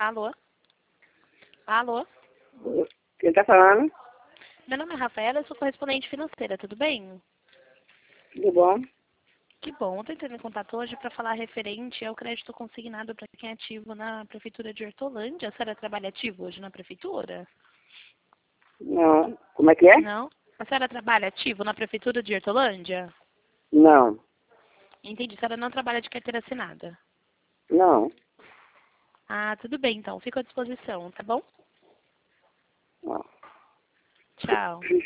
Alô? Alô? Quem tá falando? Meu nome é Rafaela, eu sou correspondente financeira, tudo bem? Tudo bom? Que bom, eu tô entrando em contato hoje para falar referente ao crédito consignado para quem é ativo na Prefeitura de Hortolândia. A senhora trabalha ativo hoje na Prefeitura? Não. Como é que é? Não? A senhora trabalha ativo na Prefeitura de Hortolândia? Não. Entendi, a senhora não trabalha de carteira assinada. Não. Ah, tudo bem então, fico à disposição, tá bom? Não. Tchau.